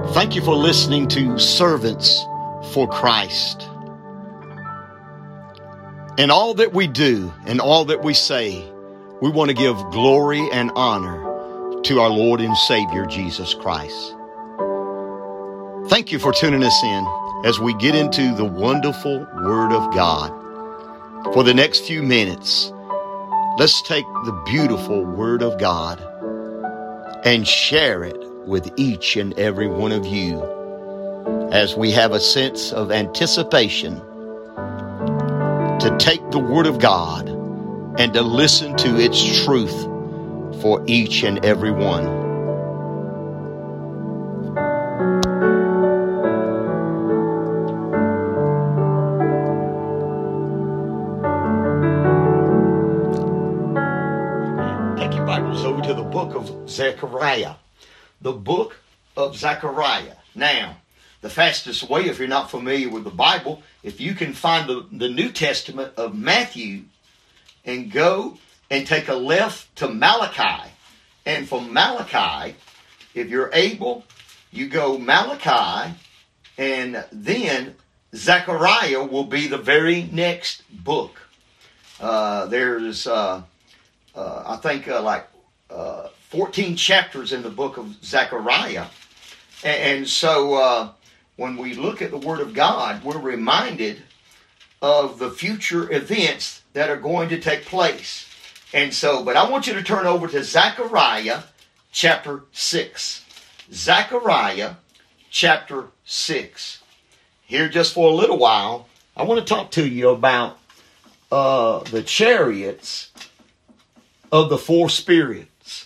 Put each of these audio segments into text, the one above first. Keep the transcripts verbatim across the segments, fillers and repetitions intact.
Thank you for listening to Servants for Christ. In all that we do and all that we say, we want to give glory and honor to our Lord and Savior, Jesus Christ. Thank you for tuning us in as we get into the wonderful Word of God. For the next few minutes, let's take the beautiful Word of God and share it with each and every one of you as we have a sense of anticipation to take the Word of God and to listen to its truth for each and every one. Take your Bibles over to the book of Zechariah. The book of Zechariah. Now, the fastest way, if you're not familiar with the Bible, if you can find the, the New Testament of Matthew and go and take a left to Malachi. And from Malachi, if you're able, you go Malachi, and then Zechariah will be the very next book. Uh, there's, uh, uh, I think, uh, like uh, fourteen chapters in the book of Zechariah. And, and so uh, when we look at the Word of God, we're reminded of the future events that are going to take place. And so, but I want you to turn over to Zechariah chapter six. Zechariah chapter six. Here just for a little while, I want to talk to you about uh, the chariots of the four spirits.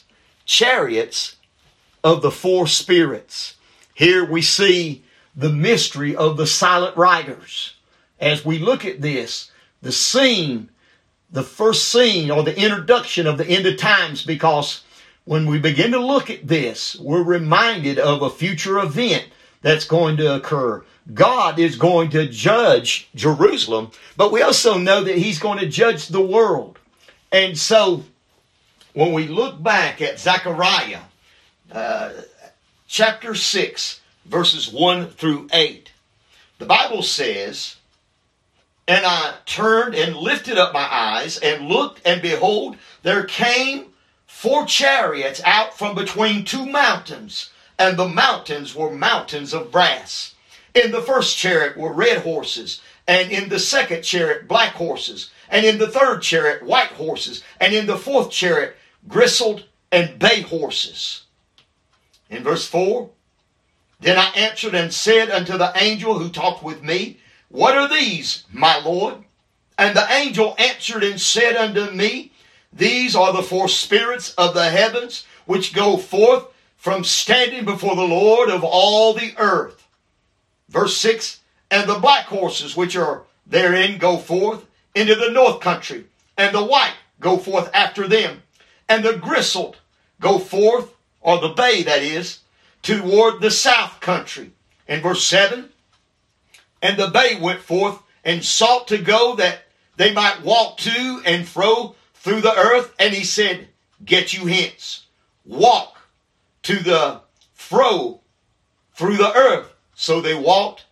Chariots of the four spirits. Here we see the mystery of the silent riders. As we look at this, the scene, the first scene or the introduction of the end of times, because when we begin to look at this, we're reminded of a future event that's going to occur. God is going to judge Jerusalem, but we also know that He's going to judge the world. And so, when we look back at Zechariah, uh, chapter six, verses one through eight, the Bible says, "And I turned and lifted up my eyes and looked, and behold, there came four chariots out from between two mountains, and the mountains were mountains of brass. In the first chariot were red horses, and in the second chariot black horses, and in the third chariot white horses, and in the fourth chariot grizzled and bay horses." In verse four, "Then I answered and said unto the angel who talked with me, What are these, my Lord? And the angel answered and said unto me, These are the four spirits of the heavens, which go forth from standing before the Lord of all the earth." Verse six, "And the black horses which are therein go forth into the north country, and the white go forth after them, and the grizzled go forth," or the bay that is, "toward the south country." In verse seven, "And the bay went forth and sought to go that they might walk to and fro through the earth. And he said, Get you hence, walk to the fro through the earth. So they walked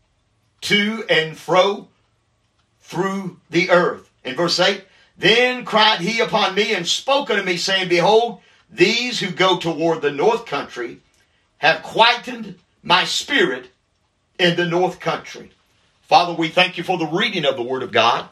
to and fro through the earth." In verse eight, "Then cried he upon me and spoke unto me, saying, Behold, these who go toward the north country have quietened my spirit in the north country." Father, we thank you for the reading of the Word of God.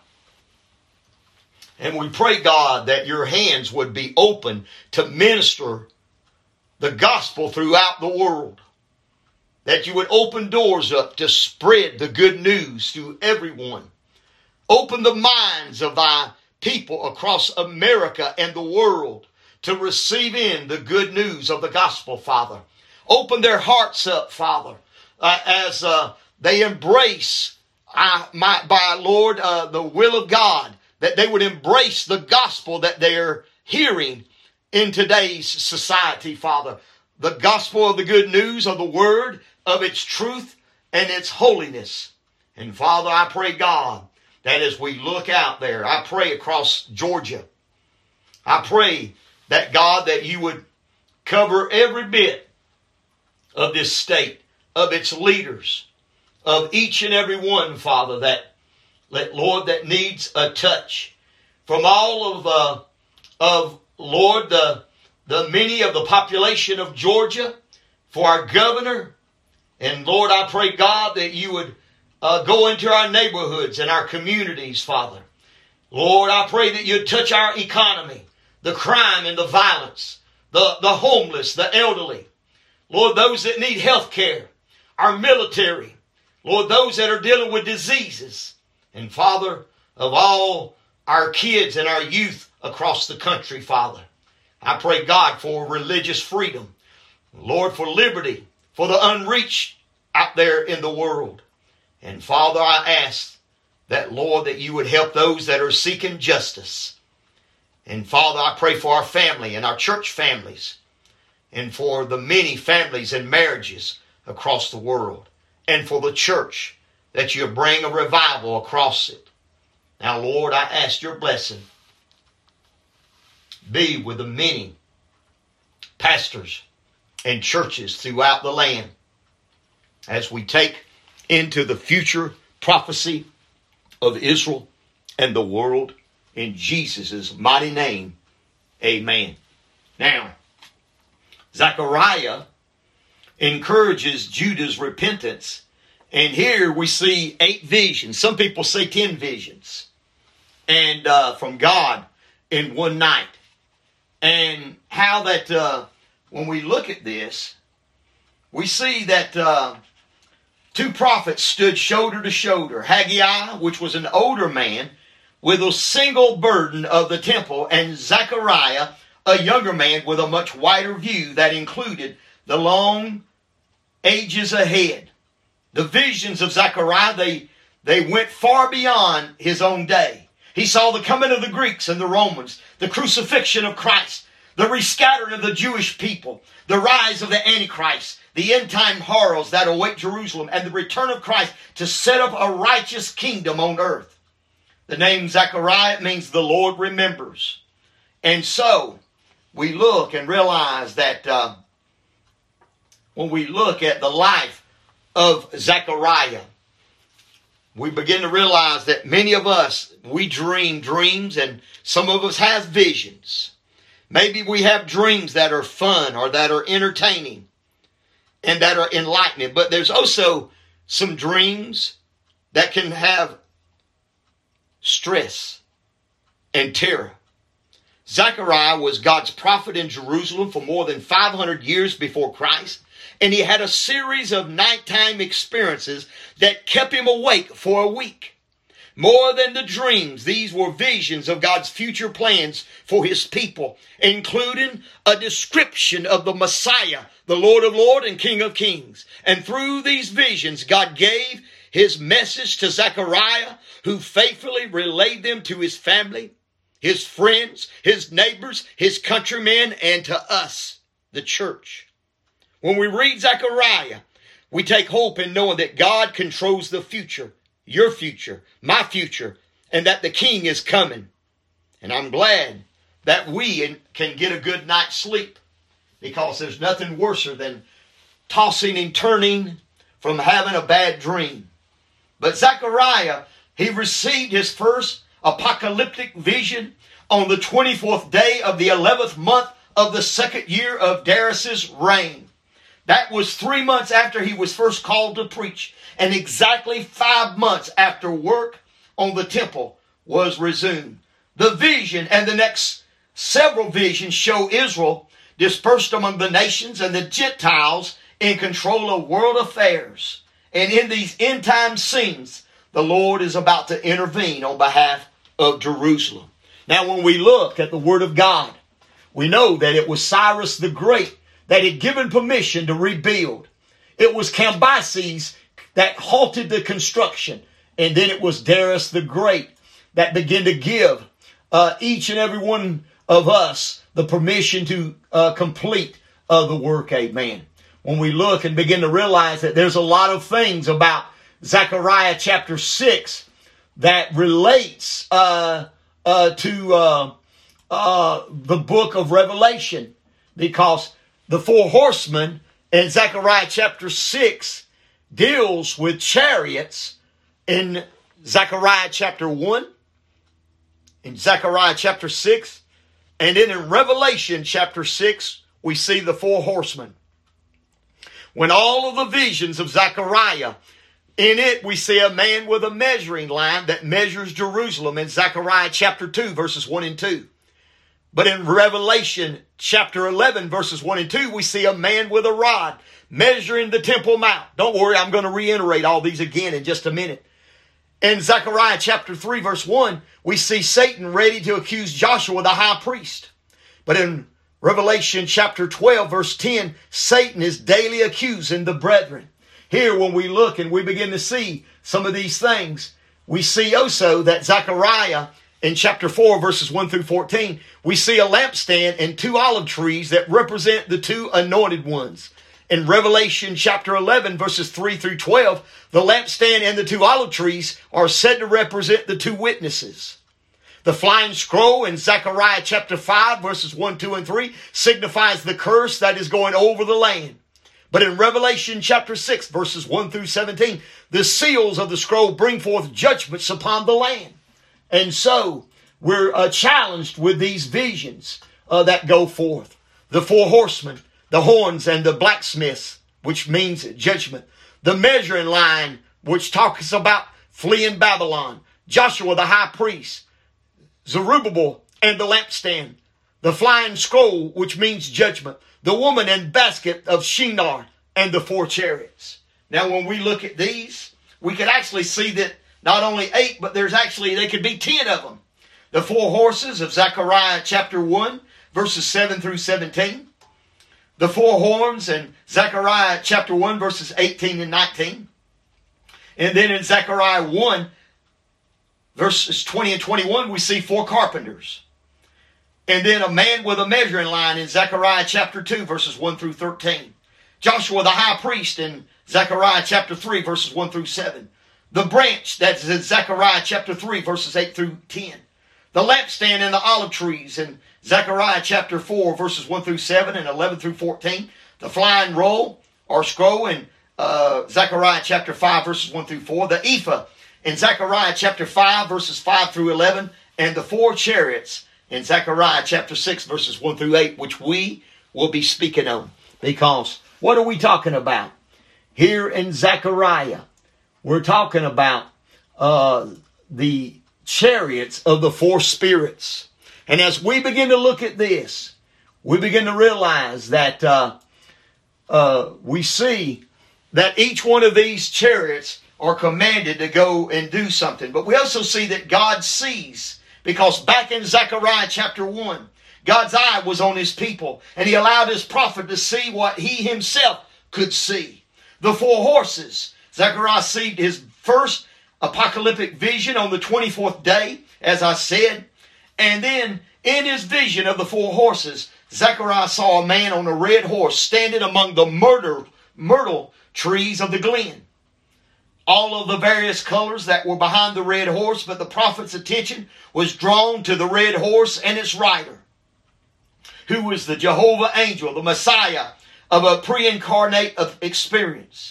And we pray, God, that your hands would be open to minister the gospel throughout the world. That you would open doors up to spread the good news to everyone. Open the minds of thy people across America and the world to receive in the good news of the gospel, Father. Open their hearts up, Father, uh, as uh, they embrace, uh, my, by Lord, uh, the will of God, that they would embrace the gospel that they're hearing in today's society, Father. The gospel of the good news of the word, of its truth and its holiness. And Father, I pray, God, that as we look out there, I pray across Georgia, I pray that, God, that you would cover every bit of this state of its leaders, of each and every one, Father, that, that Lord, that needs a touch. From all of, uh, of Lord, the, the many of the population of Georgia, for our governor. And Lord, I pray, God, that you would uh, go into our neighborhoods and our communities, Father. Lord, I pray that you'd touch our economy, the crime and the violence, the, the homeless, the elderly. Lord, those that need health care, our military. Lord, those that are dealing with diseases. And Father, of all our kids and our youth across the country, Father, I pray, God, for religious freedom. Lord, for liberty, for the unreached out there in the world. And Father, I ask that, Lord, that you would help those that are seeking justice. And Father, I pray for our family and our church families, and for the many families and marriages across the world, and for the church, that you bring a revival across it. Now, Lord, I ask your blessing be with the many pastors and churches throughout the land as we take into the future prophecy of Israel and the world, in Jesus' mighty name. Amen. Now, Zechariah encourages Judah's repentance. And here we see eight visions. Some people say ten visions. And uh, from God in one night. And how that uh, when we look at this, we see that uh, two prophets stood shoulder to shoulder. Haggai, which was an older man, with a single burden of the temple, and Zechariah, a younger man with a much wider view that included the long ages ahead. The visions of Zechariah, they, they went far beyond his own day. He saw the coming of the Greeks and the Romans, the crucifixion of Christ, the rescattering of the Jewish people, the rise of the Antichrist, the end-time horrors that await Jerusalem, and the return of Christ to set up a righteous kingdom on earth. The name Zechariah means the Lord remembers. And so, we look and realize that uh, when we look at the life of Zechariah, we begin to realize that many of us, we dream dreams, and some of us have visions. Maybe we have dreams that are fun or that are entertaining and that are enlightening. But there's also some dreams that can have stress and terror. Zechariah was God's prophet in Jerusalem for more than five hundred years before Christ. And he had a series of nighttime experiences that kept him awake for a week. More than the dreams, these were visions of God's future plans for his people, including a description of the Messiah, the Lord of Lords and King of Kings. And through these visions, God gave his message to Zechariah, who faithfully relayed them to his family, his friends, his neighbors, his countrymen, and to us, the church. When we read Zechariah, we take hope in knowing that God controls the future, your future, my future, and that the King is coming. And I'm glad that we can get a good night's sleep, because there's nothing worse than tossing and turning from having a bad dream. But Zechariah, he received his first apocalyptic vision on the twenty-fourth day of the eleventh month of the second year of Darius's reign. That was three months after he was first called to preach, and exactly five months after work on the temple was resumed. The vision and the next several visions show Israel dispersed among the nations and the Gentiles in control of world affairs. And in these end time scenes, the Lord is about to intervene on behalf of Jerusalem. Now, when we look at the Word of God, we know that it was Cyrus the Great that had given permission to rebuild. It was Cambyses that halted the construction. And then it was Darius the Great that began to give uh, each and every one of us the permission to uh, complete uh, the work. Amen. When we look and begin to realize that there's a lot of things about Zechariah chapter six that relates uh, uh, to uh, uh, the book of Revelation, because the four horsemen in Zechariah chapter six deals with chariots in Zechariah chapter one, in Zechariah chapter six, and then in Revelation chapter six, we see the four horsemen. When all of the visions of Zechariah, in it we see a man with a measuring line that measures Jerusalem in Zechariah chapter two, verses one and two. But in Revelation chapter eleven, verses one and two, we see a man with a rod measuring the Temple Mount. Don't worry, I'm going to reiterate all these again in just a minute. In Zechariah chapter three, verse one, we see Satan ready to accuse Joshua, the high priest. But in Revelation chapter twelve, verse ten, Satan is daily accusing the brethren. Here, when we look and we begin to see some of these things, we see also that Zechariah in chapter four, verses one through fourteen, we see a lampstand and two olive trees that represent the two anointed ones. In Revelation chapter eleven, verses three through twelve, the lampstand and the two olive trees are said to represent the two witnesses. The flying scroll in Zechariah chapter five, verses one, two, and three signifies the curse that is going over the land. But in Revelation chapter six, verses one through seventeen, the seals of the scroll bring forth judgments upon the land. And so we're uh, challenged with these visions uh, that go forth. The four horsemen, the horns and the blacksmiths, which means judgment. The measuring line, which talks about fleeing Babylon. Joshua the high priest. Zerubbabel and the lampstand. The flying scroll, which means judgment. The woman and basket of Shinar and the four chariots. Now when we look at these, we can actually see that not only eight, but there's actually, they could be ten of them. The four horses of Zechariah chapter one, verses seven through seventeen. The four horns in Zechariah chapter one, verses eighteen and nineteen. And then in Zechariah one, verses twenty and twenty-one, we see four carpenters. And then a man with a measuring line in Zechariah chapter two, verses one through thirteen. Joshua the high priest in Zechariah chapter three, verses one through seven. The branch that's in Zechariah chapter three, verses eight through ten. The lampstand and the olive trees in Zechariah chapter four, verses one through seven and eleven through fourteen. The flying roll or scroll in uh, Zechariah chapter five, verses one through four. The ephah in Zechariah chapter five, verses five through eleven. And the four chariots in Zechariah chapter six, verses one through eight, which we will be speaking on. Because what are we talking about? Here in Zechariah, we're talking about uh, the chariots of the four spirits. And as we begin to look at this, we begin to realize that uh, uh, we see that each one of these chariots are commanded to go and do something. But we also see that God sees, because back in Zechariah chapter one, God's eye was on his people, and he allowed his prophet to see what he himself could see. The four horses. Zechariah received his first apocalyptic vision on the twenty-fourth day, as I said. And then in his vision of the four horses, Zechariah saw a man on a red horse standing among the myrtle, myrtle trees of the glen. All of the various colors that were behind the red horse, but the prophet's attention was drawn to the red horse and its rider, who was the Jehovah angel, the Messiah of a pre-incarnate of experience.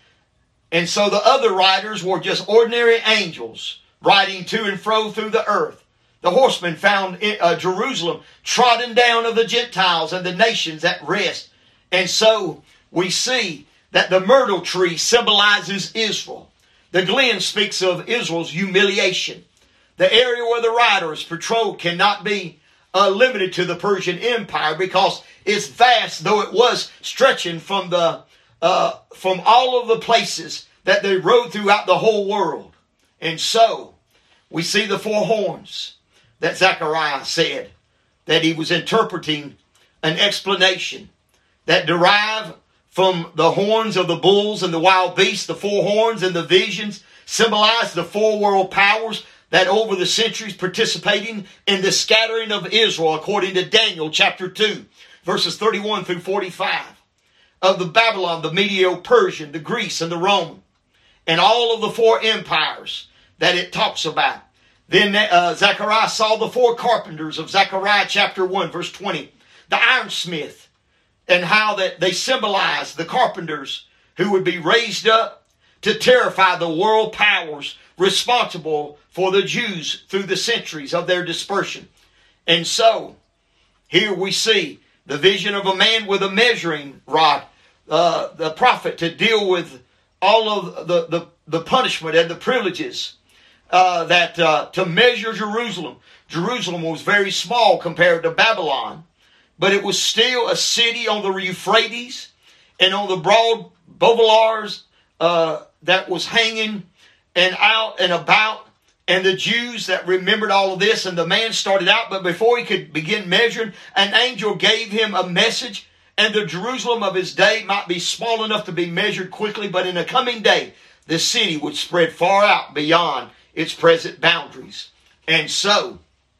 And so the other riders were just ordinary angels riding to and fro through the earth. The horsemen found uh, Jerusalem trodden down of the Gentiles and the nations at rest. And so we see that the myrtle tree symbolizes Israel. The glen speaks of Israel's humiliation. The area where the rider is patrolled cannot be uh, limited to the Persian Empire, because it's vast, though it was stretching from the uh, from all of the places that they rode throughout the whole world. And so we see the four horns that Zechariah said that he was interpreting an explanation that derived from the horns of the bulls and the wild beasts. The four horns and the visions symbolize the four world powers that over the centuries participating in the scattering of Israel, according to Daniel chapter two, verses thirty-one through forty-five, of the Babylon, the Medo-Persian, the Greece, and the Roman, and all of the four empires that it talks about. Then uh, Zechariah saw the four carpenters of Zechariah chapter one, verse twenty, the ironsmith, and how that they symbolize the carpenters who would be raised up to terrify the world powers responsible for the Jews through the centuries of their dispersion. And so, here we see the vision of a man with a measuring rod, uh, the prophet, to deal with all of the, the, the punishment and the privileges uh, that uh, to measure Jerusalem. Jerusalem was very small compared to Babylon, but it was still a city on the Euphrates and on the broad boulevards uh, that was hanging and out and about. And the Jews that remembered all of this, and the man started out, but before he could begin measuring, an angel gave him a message, and the Jerusalem of his day might be small enough to be measured quickly, but in a coming day, the city would spread far out beyond its present boundaries. And so,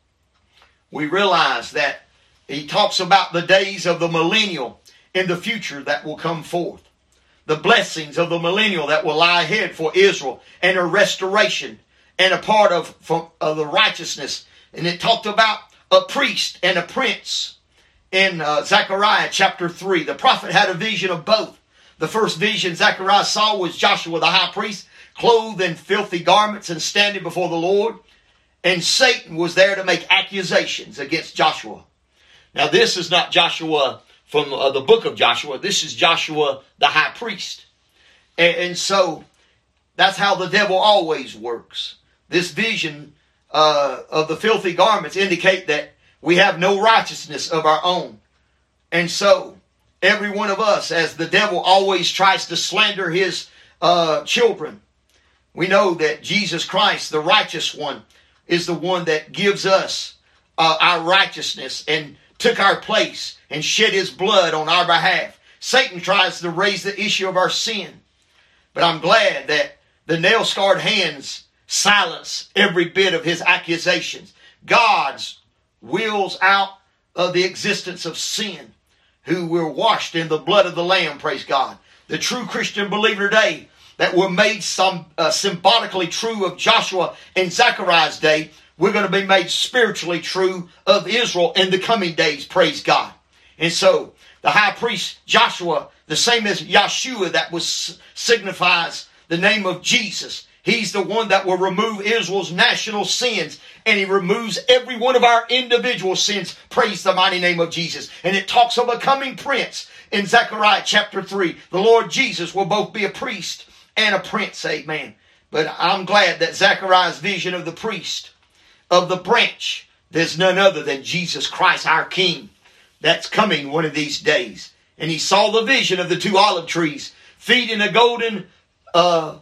we realize that he talks about the days of the millennial in the future that will come forth. The blessings of the millennial that will lie ahead for Israel and her restoration and a part of, from, of the righteousness. And it talked about a priest and a prince in uh, Zechariah chapter three. The prophet had a vision of both. The first vision Zechariah saw was Joshua the high priest, clothed in filthy garments and standing before the Lord. And Satan was there to make accusations against Joshua. Now this is not Joshua from uh, the book of Joshua. This is Joshua the high priest. And, and so that's how the devil always works. This vision uh, of the filthy garments indicate that we have no righteousness of our own. And so, every one of us, as the devil always tries to slander his uh, children, we know that Jesus Christ, the righteous one, is the one that gives us uh, our righteousness and took our place and shed his blood on our behalf. Satan tries to raise the issue of our sin. But I'm glad that the nail-scarred hands silence every bit of his accusations. God's wills out of the existence of sin, who were washed in the blood of the Lamb, praise God. The true Christian believer today that were made some uh, symbolically true of Joshua and Zechariah's day, we're going to be made spiritually true of Israel in the coming days, praise God. And so, the high priest Joshua, the same as Yeshua, that was signifies the name of Jesus. He's the one that will remove Israel's national sins, and he removes every one of our individual sins. Praise the mighty name of Jesus. And it talks of a coming prince in Zechariah chapter three. The Lord Jesus will both be a priest and a prince, amen. But I'm glad that Zechariah's vision of the priest, of the branch, there's none other than Jesus Christ, our King, that's coming one of these days. And he saw the vision of the two olive trees feeding a golden uh,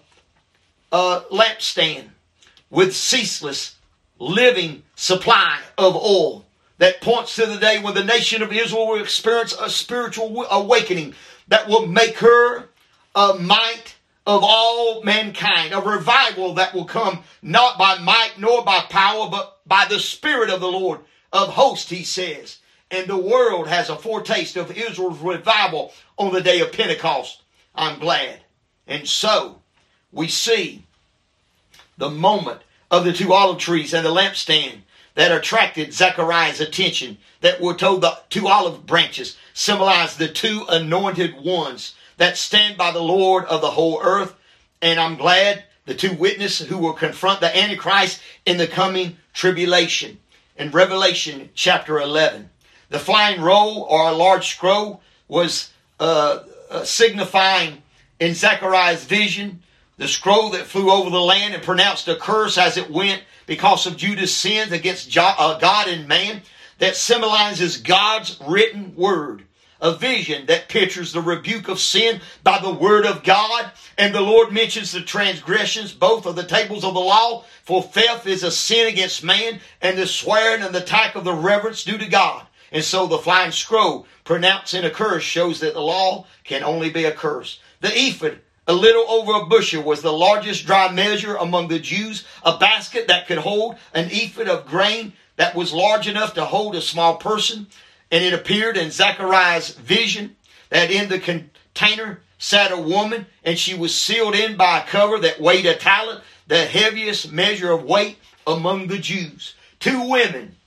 uh, lampstand with ceaseless living supply of oil that points to the day when the nation of Israel will experience a spiritual awakening that will make her a might of all mankind, a revival that will come not by might nor by power, but by the Spirit of the Lord of hosts, he says. And the world has a foretaste of Israel's revival on the day of Pentecost. I'm glad. And so, we see the moment of the two olive trees and the lampstand that attracted Zechariah's attention, that were told the two olive branches symbolize the two anointed ones that stand by the Lord of the whole earth. And I'm glad the two witnesses who will confront the Antichrist in the coming tribulation. In Revelation chapter eleven, the flying roll, or a large scroll, was uh, uh, signifying in Zechariah's vision the scroll that flew over the land and pronounced a curse as it went because of Judah's sins against God and man, that symbolizes God's written word. A vision that pictures the rebuke of sin by the word of God. And the Lord mentions the transgressions, both of the tables of the law, for theft is a sin against man, and the swearing and the attack of the reverence due to God. And so the flying scroll pronouncing a curse shows that the law can only be a curse. The ephod, a little over a bushel, was the largest dry measure among the Jews, a basket that could hold an ephod of grain that was large enough to hold a small person. And it appeared in Zechariah's vision that in the container sat a woman, and she was sealed in by a cover that weighed a talent, the heaviest measure of weight among the Jews. Two women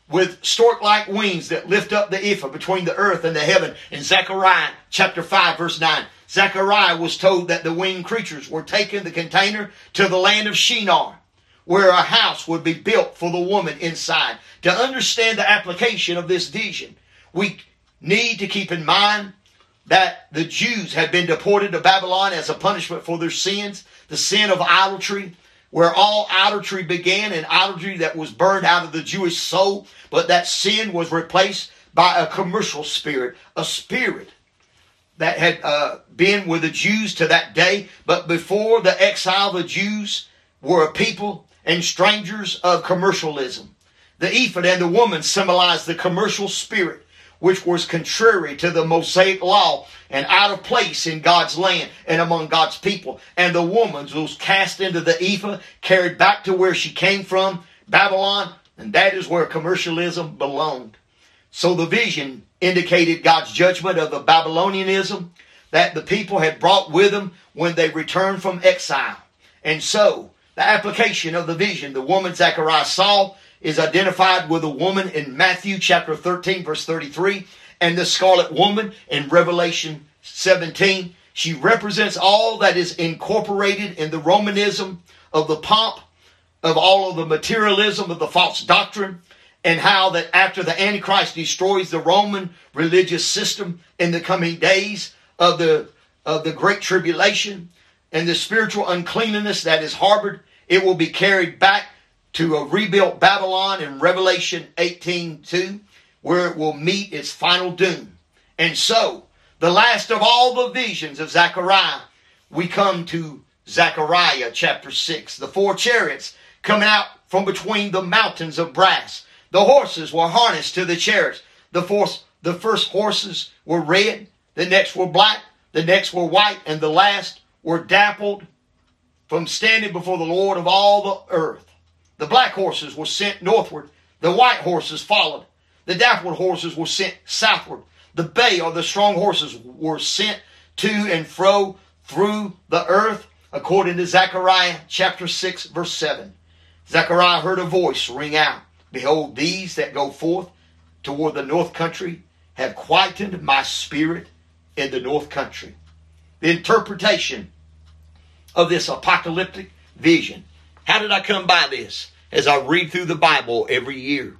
with stork-like wings that lift up the ephah between the earth and the heaven. In Zechariah chapter five, verse nine, Zechariah was told that the winged creatures were taking the container to the land of Shinar, where a house would be built for the woman inside. To understand the application of this vision, we need to keep in mind that the Jews had been deported to Babylon as a punishment for their sins, the sin of idolatry, where all idolatry began, and idolatry that was burned out of the Jewish soul. But that sin was replaced by a commercial spirit, a spirit that had uh, been with the Jews to that day. But before the exile, the Jews were a people and strangers of commercialism. The ephod and the woman symbolized the commercial spirit, which was contrary to the Mosaic law and out of place in God's land and among God's people. And the woman was cast into the ephah, carried back to where she came from, Babylon, and that is where commercialism belonged. So the vision indicated God's judgment of the Babylonianism that the people had brought with them when they returned from exile. And so the application of the vision the woman Zechariah saw is identified with a woman in Matthew chapter thirteen, verse thirty-three, and the scarlet woman in Revelation seventeen. She represents all that is incorporated in the Romanism of the pomp of all of the materialism of the false doctrine, and how that after the Antichrist destroys the Roman religious system in the coming days of the, of the Great Tribulation and the spiritual uncleanness that is harbored, it will be carried back to a rebuilt Babylon in Revelation eighteen two, where it will meet its final doom. And so, the last of all the visions of Zechariah, we come to Zechariah chapter six. The four chariots coming out from between the mountains of brass. The horses were harnessed to the chariots. The, fourth, the first horses were red, the next were black, the next were white, and the last were dappled from standing before the Lord of all the earth. The black horses were sent northward. The white horses followed. The dappled horses were sent southward. The bay, or the strong horses, were sent to and fro through the earth, according to Zechariah chapter six, verse seven. Zechariah heard a voice ring out, "Behold, these that go forth toward the north country have quietened my spirit in the north country." The interpretation of this apocalyptic vision. How did I come by this? As I read through the Bible every year.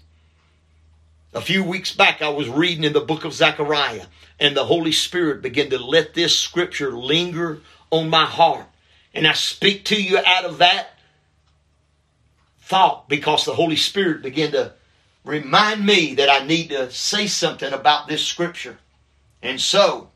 A few weeks back, I was reading in the book of Zechariah, and the Holy Spirit began to let this scripture linger on my heart. And I speak to you out of that thought because the Holy Spirit began to remind me that I need to say something about this scripture. And so,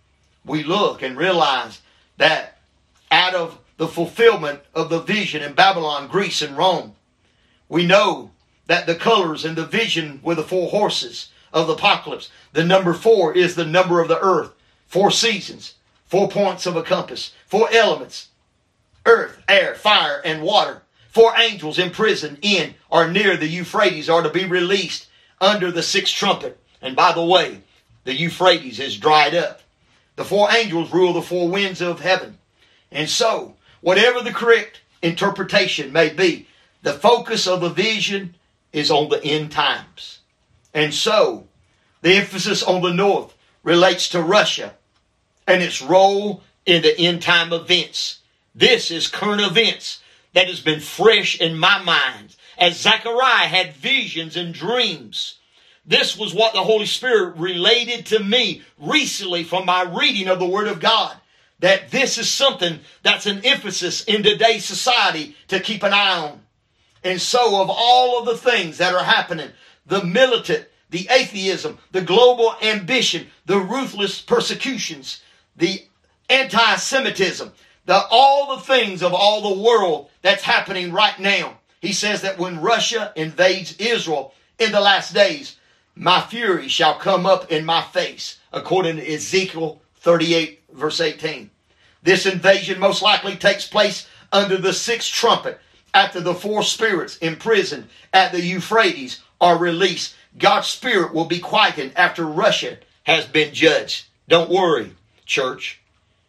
we look and realize that out of the fulfillment of the vision in Babylon, Greece, and Rome, we know that the colors in the vision were the four horses of the apocalypse. The number four is the number of the earth. Four seasons, four points of a compass, four elements, earth, air, fire, and water. Four angels imprisoned in or near the Euphrates are to be released under the sixth trumpet. And by the way, the Euphrates is dried up. The four angels rule the four winds of heaven. And so, whatever the correct interpretation may be, the focus of the vision is on the end times. And so, the emphasis on the north relates to Russia and its role in the end time events. This is current events that has been fresh in my mind as Zechariah had visions and dreams. This was what the Holy Spirit related to me recently from my reading of the Word of God. That this is something that's an emphasis in today's society to keep an eye on. And so of all of the things that are happening, the militant, the atheism, the global ambition, the ruthless persecutions, the anti-Semitism, the, all the things of all the world that's happening right now. He says that when Russia invades Israel in the last days, my fury shall come up in my face, according to Ezekiel thirty-eight, verse eighteen. This invasion most likely takes place under the sixth trumpet, after the four spirits imprisoned at the Euphrates are released. God's Spirit will be quieted after Russia has been judged. Don't worry, church.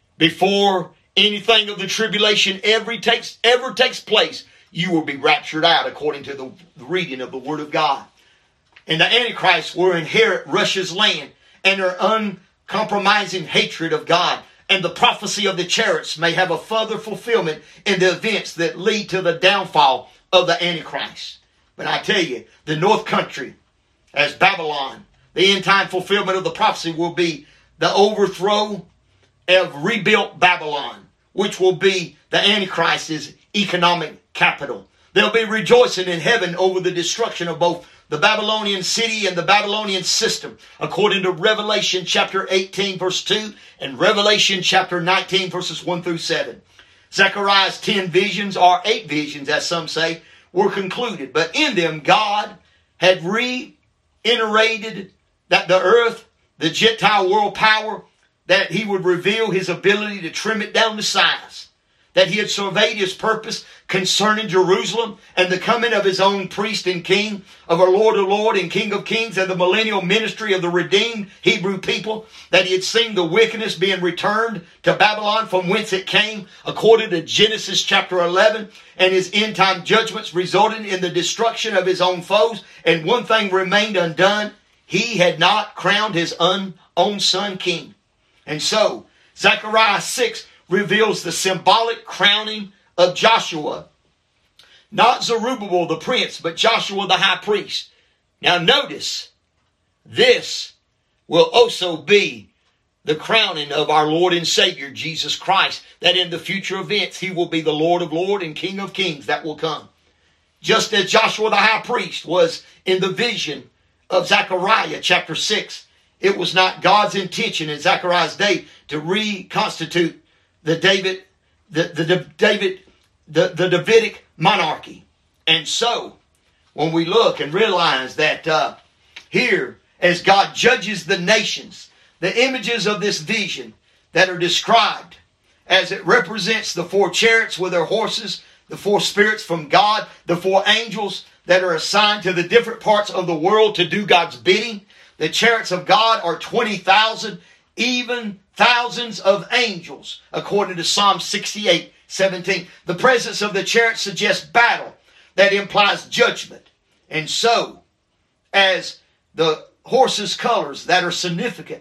Before anything of the tribulation ever takes, ever takes place, you will be raptured out according to the reading of the Word of God. and the Antichrist will inherit Russia's land and their uncompromising hatred of God. And the prophecy of the chariots may have a further fulfillment in the events that lead to the downfall of the Antichrist. But I tell you, the North Country, as Babylon, the end time fulfillment of the prophecy will be the overthrow of rebuilt Babylon, which will be the Antichrist's economic capital. There'll be rejoicing in heaven over the destruction of both the Babylonian city and the Babylonian system, according to Revelation chapter eighteen, verse two, and Revelation chapter nineteen, verses one through seven. Zechariah's ten visions, or eight visions, as some say, were concluded. But in them, God had reiterated that the earth, the Gentile world power, that he would reveal his ability to trim it down to size, that he had surveyed his purpose concerning Jerusalem and the coming of his own priest and king, of our Lord of Lords and King of Kings, and the millennial ministry of the redeemed Hebrew people, that he had seen the wickedness being returned to Babylon from whence it came, according to Genesis chapter eleven, and his end time judgments resulting in the destruction of his own foes. And one thing remained undone: he had not crowned his own son king. And so, Zechariah six reveals the symbolic crowning of Joshua. Not Zerubbabel the prince, but Joshua the high priest. Now notice, this will also be the crowning of our Lord and Savior, Jesus Christ, that in the future events, he will be the Lord of Lords and King of Kings that will come. Just as Joshua the high priest was in the vision of Zechariah chapter six, it was not God's intention in Zechariah's day to reconstitute the David, the, the, the David, the, the Davidic monarchy. And so, when we look and realize that uh, here, as God judges the nations, the images of this vision that are described as it represents the four chariots with their horses, the four spirits from God, the four angels that are assigned to the different parts of the world to do God's bidding. The chariots of God are twenty thousand, even thousands of angels, according to Psalm sixty-eight, seventeen. The presence of the chariots suggests battle that implies judgment. And so, as the horse's colors that are significant,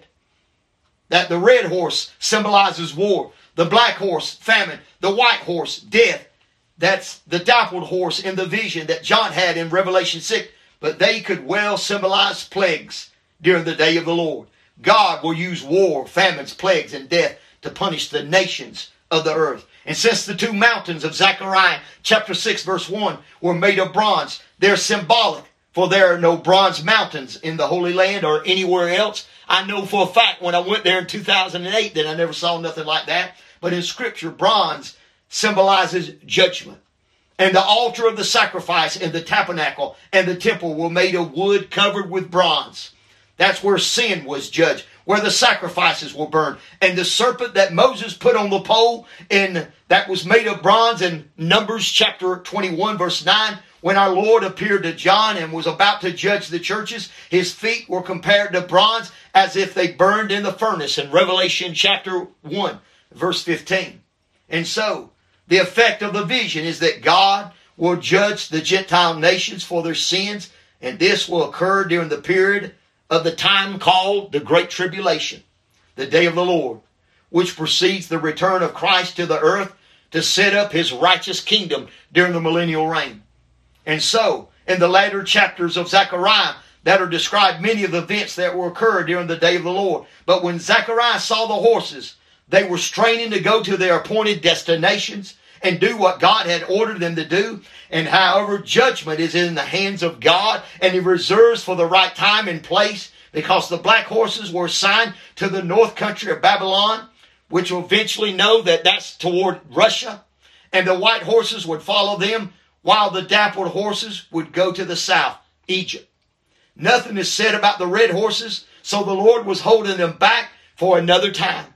that the red horse symbolizes war, the black horse, famine, the white horse, death. That's the dappled horse in the vision that John had in Revelation six. But they could well symbolize plagues during the day of the Lord. God will use war, famines, plagues, and death to punish the nations of the earth. And since the two mountains of Zechariah chapter six verse one were made of bronze, they're symbolic, for there are no bronze mountains in the Holy Land or anywhere else. I know for a fact when I went there in two thousand eight that I never saw nothing like that. But in Scripture, bronze symbolizes judgment. And the altar of the sacrifice and the tabernacle and the temple were made of wood covered with bronze. That's where sin was judged, where the sacrifices were burned. And the serpent that Moses put on the pole in that was made of bronze in Numbers chapter twenty-one verse nine, when our Lord appeared to John and was about to judge the churches, his feet were compared to bronze as if they burned in the furnace in Revelation chapter one verse fifteen. And so, the effect of the vision is that God will judge the Gentile nations for their sins, and this will occur during the period of the time called the Great Tribulation, the day of the Lord, which precedes the return of Christ to the earth to set up his righteous kingdom during the millennial reign. And so, in the latter chapters of Zechariah, that are described many of the events that will occur during the day of the Lord. But when Zechariah saw the horses, they were straining to go to their appointed destinations and do what God had ordered them to do. And however, judgment is in the hands of God, and he reserves for the right time and place, because the black horses were assigned to the north country of Babylon, which will eventually know that that's toward Russia, and the white horses would follow them, while the dappled horses would go to the south, Egypt. Nothing is said about the red horses, so the Lord was holding them back for another time.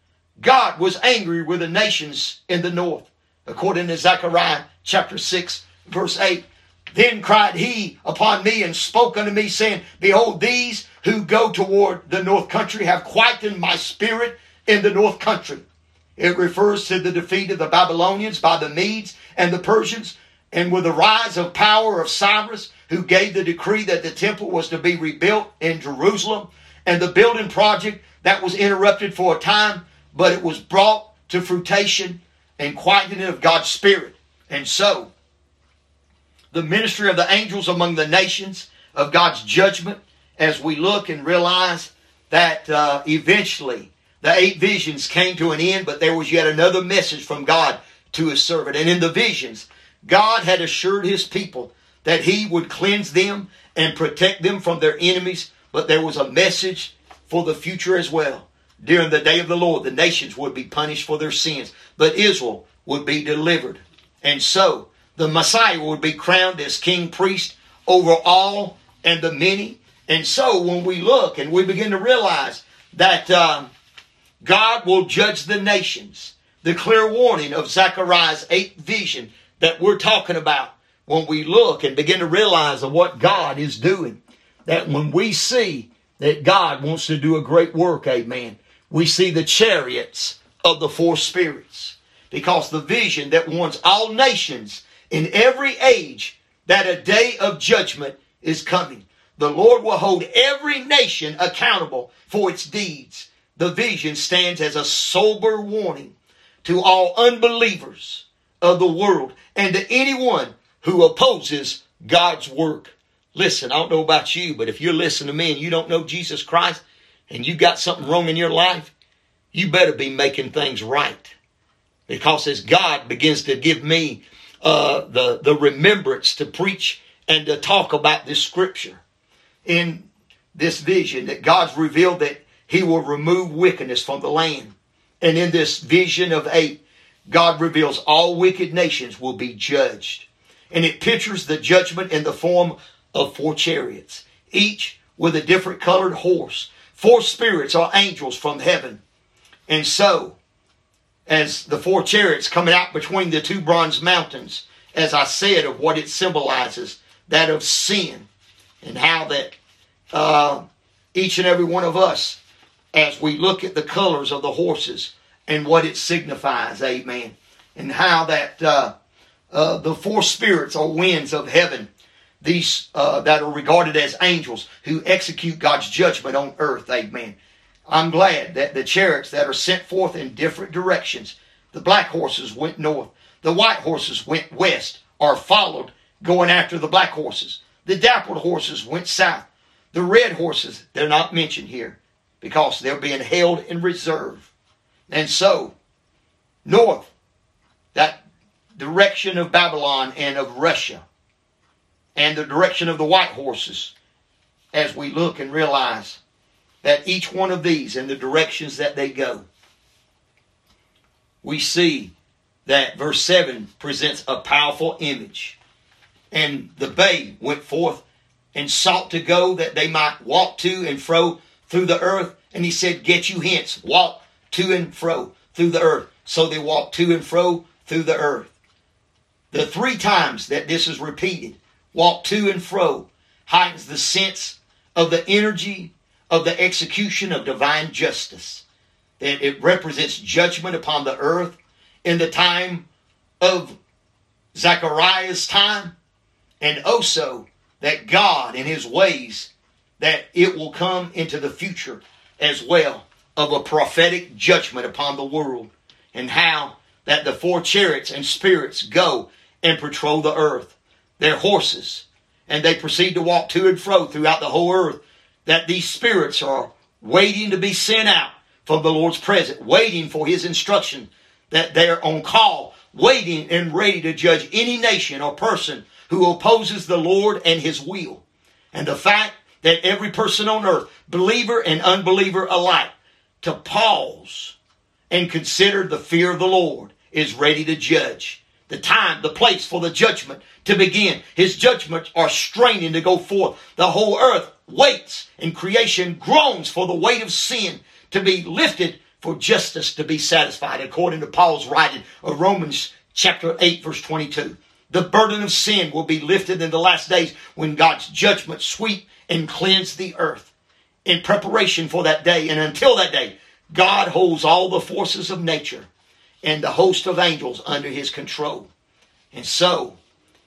God was angry with the nations in the north, according to Zechariah chapter six, verse eight. Then cried he upon me and spoke unto me, saying, Behold, these who go toward the north country have quietened my spirit in the north country. It refers to the defeat of the Babylonians by the Medes and the Persians And with the rise of power of Cyrus, who gave the decree that the temple was to be rebuilt in Jerusalem, and the building project that was interrupted for a time, but it was brought to fruition and quieting of God's Spirit. And so, the ministry of the angels among the nations of God's judgment, as we look and realize that uh, eventually the eight visions came to an end, but there was yet another message from God to his servant. And in the visions, God had assured his people that he would cleanse them and protect them from their enemies, but there was a message for the future as well. During the day of the Lord, the nations would be punished for their sins, but Israel would be delivered. And so, the Messiah would be crowned as king priest over all and the many. And so, when we look and we begin to realize that um, God will judge the nations, the clear warning of Zechariah's eighth vision that we're talking about, when we look and begin to realize of what God is doing, that when we see that God wants to do a great work, amen, we see the chariots of the four spirits, because the vision that warns all nations in every age that a day of judgment is coming. The Lord will hold every nation accountable for its deeds. The vision stands as a sober warning to all unbelievers of the world and to anyone who opposes God's work. Listen, I don't know about you, but if you're listening to me and you don't know Jesus Christ and you got something wrong in your life, you better be making things right. Because as God begins to give me uh, the, the remembrance to preach and to talk about this scripture, in this vision that God's revealed that he will remove wickedness from the land. And in this vision of eight, God reveals all wicked nations will be judged. And it pictures the judgment in the form of four chariots, each with a different colored horse. Four spirits are angels from heaven. And so, as the four chariots coming out between the two bronze mountains, as I said, of what it symbolizes, that of sin, and how that uh, each and every one of us, as we look at the colors of the horses and what it signifies, amen, and how that uh, uh, the four spirits are winds of heaven, these uh, that are regarded as angels who execute God's judgment on earth, amen. I'm glad that the chariots that are sent forth in different directions, the black horses went north, the white horses went west, or followed going after the black horses. The dappled horses went south. The red horses, they're not mentioned here because they're being held in reserve. And so, north, that direction of Babylon and of Russia, and the direction of the white horses, as we look and realize that each one of these and the directions that they go, we see that verse seven presents a powerful image. And the bay went forth and sought to go that they might walk to and fro through the earth. And he said, get you hence, walk to and fro through the earth. So they walked to and fro through the earth. The three times that this is repeated, walk to and fro, heightens the sense of the energy of the execution of divine justice. That it represents judgment upon the earth in the time of Zechariah's time, and also that God in his ways, that it will come into the future as well of a prophetic judgment upon the world, and how that the four chariots and spirits go and patrol the earth, their horses, and they proceed to walk to and fro throughout the whole earth, that these spirits are waiting to be sent out from the Lord's presence, waiting for his instruction, that they're on call, waiting and ready to judge any nation or person who opposes the Lord and his will. And the fact that every person on earth, believer and unbeliever alike, to pause and consider the fear of the Lord, is ready to judge. The time, the place for the judgment to begin. His judgments are straining to go forth. The whole earth waits and creation groans for the weight of sin to be lifted, for justice to be satisfied, according to Paul's writing of Romans chapter eight, verse twenty-two. The burden of sin will be lifted in the last days when God's judgment sweep and cleanse the earth. In preparation for that day, and until that day, God holds all the forces of nature and the host of angels under his control. And so,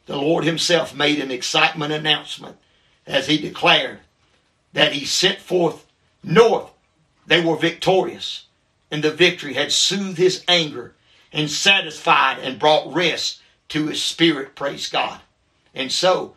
the Lord himself made an excitement announcement as he declared that he sent forth north. They were victorious, and the victory had soothed his anger and satisfied and brought rest to his spirit, praise God. And so,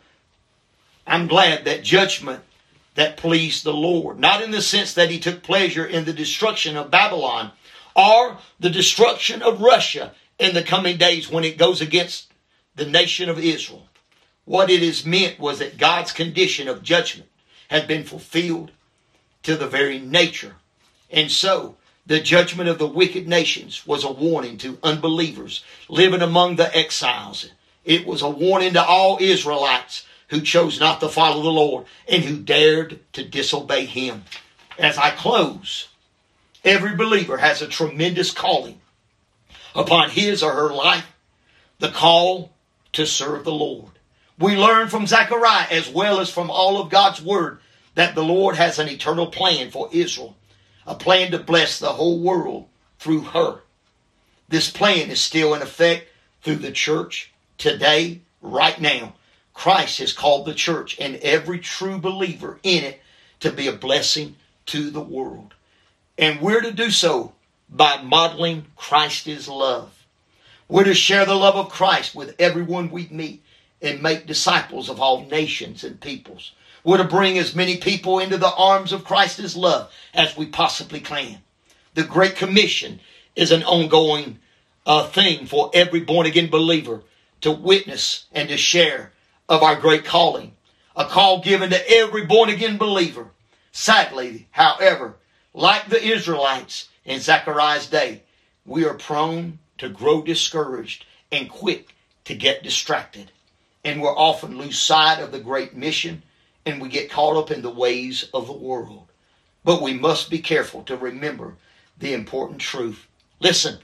I'm glad that judgment that pleased the Lord, not in the sense that he took pleasure in the destruction of Babylon or the destruction of Russia in the coming days when it goes against the nation of Israel. What it is meant was that God's condition of judgment had been fulfilled to the very nature. And so, the judgment of the wicked nations was a warning to unbelievers living among the exiles. It was a warning to all Israelites who chose not to follow the Lord and who dared to disobey him. As I close, every believer has a tremendous calling upon his or her life, the call to serve the Lord. We learn from Zechariah as well as from all of God's word that the Lord has an eternal plan for Israel, a plan to bless the whole world through her. This plan is still in effect through the church today, right now. Christ has called the church and every true believer in it to be a blessing to the world. And we're to do so by modeling Christ's love. We're to share the love of Christ with everyone we meet and make disciples of all nations and peoples. We're to bring as many people into the arms of Christ's love as we possibly can. The Great Commission is an ongoing uh, thing for every born-again believer to witness and to share of our great calling. A call given to every born-again believer. Sadly, however, like the Israelites in Zechariah's day, we are prone to grow discouraged and quick to get distracted. And we'll often lose sight of the great mission and we get caught up in the ways of the world. But we must be careful to remember the important truth. Listen,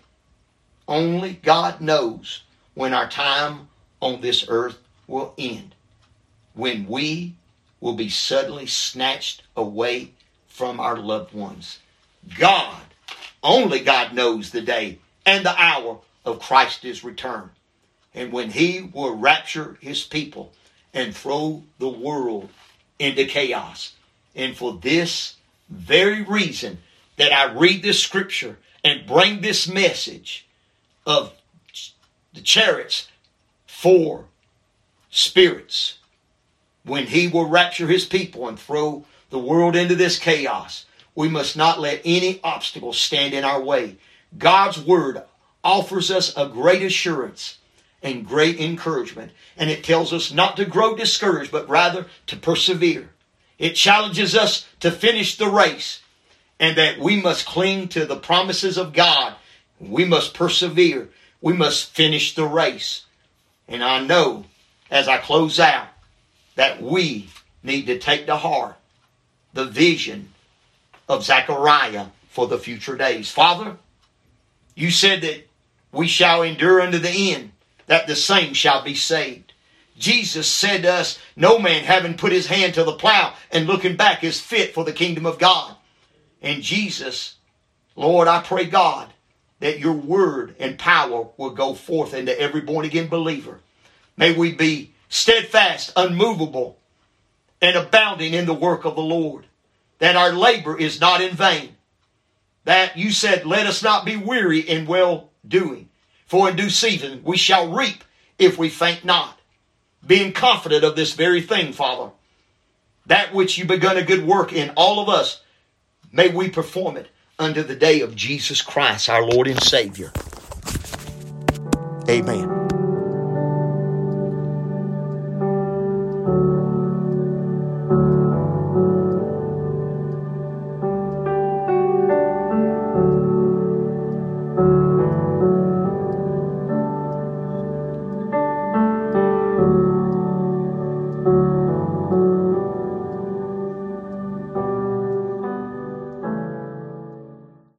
only God knows when our time on this earth will end. When we will be suddenly snatched away from our loved ones. God, only God knows the day and the hour of Christ's return. And when he will rapture his people and throw the world into chaos. And for this very reason that I read this scripture and bring this message of the chariots for spirits, when he will rapture his people and throw the world into this chaos, we must not let any obstacle stand in our way. God's word offers us a great assurance and great encouragement. And it tells us not to grow discouraged, but rather to persevere. It challenges us to finish the race and that we must cling to the promises of God. We must persevere. We must finish the race. And I know as I close out that we need to take to heart the vision of Zechariah for the future days. Father, you said that we shall endure unto the end, that the same shall be saved. Jesus said to us, no man having put his hand to the plow and looking back is fit for the kingdom of God. And Jesus, Lord, I pray God that your word and power will go forth into every born again believer. May we be steadfast, unmovable, and abounding in the work of the Lord. That our labor is not in vain. That you said, let us not be weary in well doing. For in due season we shall reap if we faint not. Being confident of this very thing, Father. That which you begun a good work in all of us, may we perform it unto the day of Jesus Christ, our Lord and Savior. Amen.